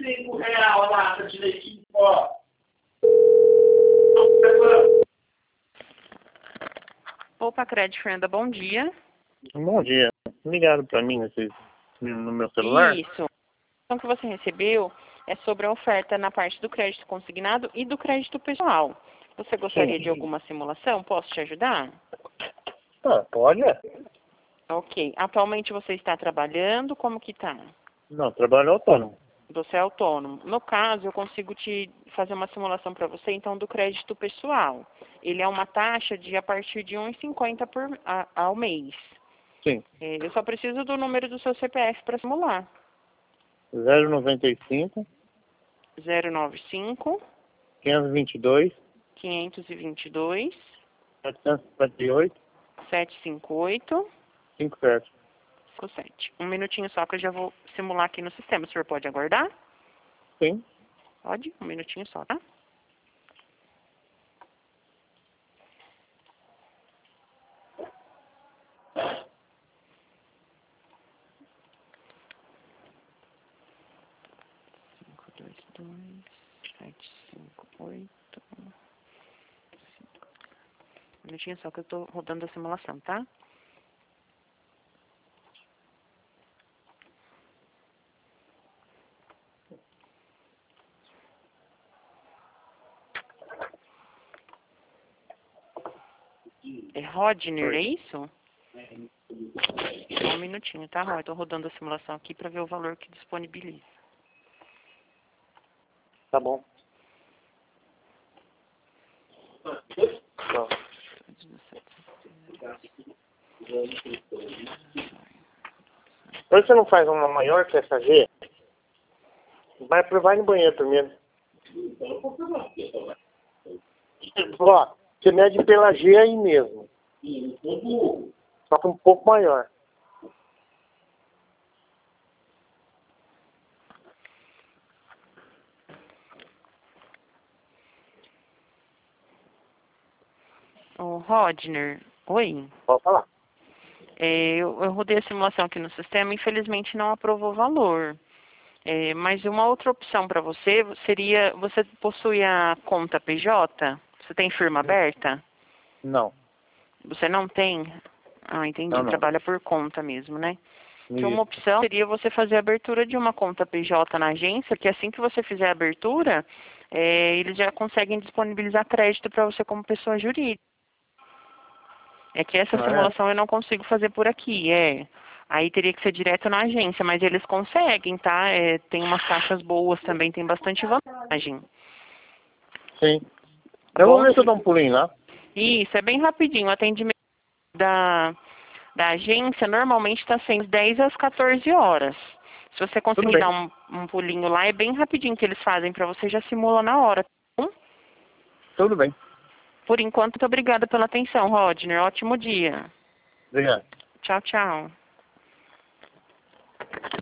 R$25 lá, tá direitinho, ó. Opa, Crédito Fernanda, bom dia. Bom dia. Ligaram para mim no meu celular? Isso. A informação que você recebeu é sobre a oferta na parte do crédito consignado e do crédito pessoal. Você gostaria de alguma simulação? Posso te ajudar? Ah, pode? Ok. Atualmente você está trabalhando? Como que tá? Não, trabalho autônomo. Você é autônomo. No caso, eu consigo te fazer uma simulação para você, então, do crédito pessoal. Ele é uma taxa de a partir de R$ 1,50 ao mês. Sim. Eu só preciso do número do seu CPF para simular. 095 095 522 522 758 758 57. 57. Um minutinho só que eu já vou simular aqui no sistema. O senhor pode aguardar? Sim. Pode? Um minutinho só, tá? Cinco, dois, dois, 758. Um minutinho só que eu tô rodando a simulação, tá? É Rodner, é isso? Só um minutinho, tá, Rod? Tô rodando a simulação aqui para ver o valor que disponibiliza. Tá bom. Tá. Por que você não faz uma maior que essa G? Vai no banheiro primeiro. Ó, você mede pela G aí mesmo. Só que um pouco maior. Ô, Rodner, oi. Pode falar. Eu rodei a simulação aqui no sistema, infelizmente não aprovou o valor. Mas uma outra opção para você seria, você possui a conta PJ? Você tem firma aberta? Não. Você não tem? Ah, entendi. Não, não. Trabalha por conta mesmo, né? Então, uma Isso. opção seria você fazer a abertura de uma conta PJ na agência, que assim que você fizer a abertura, eles já conseguem disponibilizar crédito para você como pessoa jurídica. É que essa simulação eu não consigo fazer por aqui, Aí teria que ser direto na agência, mas eles conseguem, tá? Tem umas taxas boas também, tem bastante vantagem. Sim. Eu vou ver se eu dou um pulinho lá. Isso, é bem rapidinho. O atendimento da agência normalmente está sendo 10 às 14 horas. Se você conseguir dar um pulinho lá, é bem rapidinho que eles fazem para você, já simula na hora. Tá bom? Tudo bem. Por enquanto, muito obrigada pela atenção, Rodner. Ótimo dia. Obrigado. Tchau, tchau.